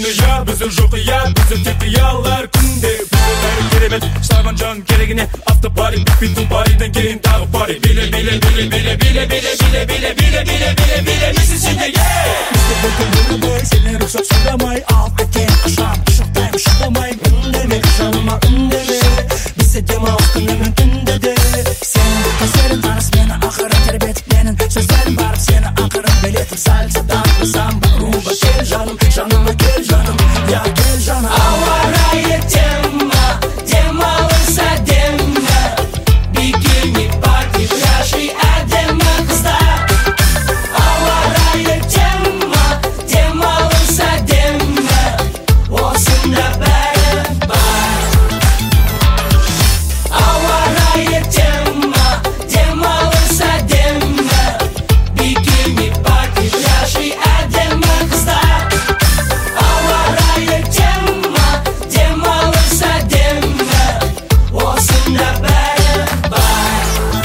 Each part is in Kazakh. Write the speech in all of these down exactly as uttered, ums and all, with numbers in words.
ya bizim жоқ ya bizim тек қиялlar күнде бізде бәрі керемет шағын жан керегіне after party bittu party'den кейін тағы party биле биле биле биле биле биле биле биле биле биле биле биле месячінде бізде бүгін өмірбай сені рұқсат сұрамай алып кеткен қашан құшақтаймын шыдамай үндеме жаныма үндеме бізде демалыс күні мен түнде де сенің көздерің таныс мені ақыры тербетіп менің сөздерім барып сені ақырын билетіп сальсадан самба румба кел жаным жаныма кел жаным я кел жаным ауа райы тема демалыс әдемі бикини парти пляжи әдемі қыздар ауа райы тема демалыс әдемі осында бәрі бар ауа райы тема демалыс әдемі бикини парти пляжи әдемі қыздар ауа райы тема демалыс әдемі осында бәрі бар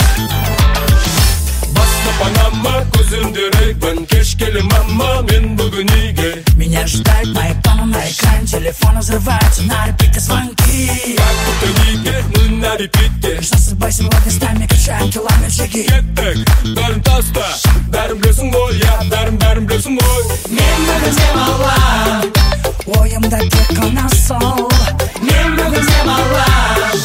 баста панама көзімде рейбан кеш келе мама мен бүгін үйге Меня ждать мои планы на экране, телефон взрывается на репите звонки. как будто неге мы на репите Что с тобой сегодня с нами качаем километр шаги? кеттік бәрін таста бәрін білесің ғой я бәрін бәрін білесің ғой Мен бүгін демалам, ойымда тек қана сол. Мен бүгін демалам,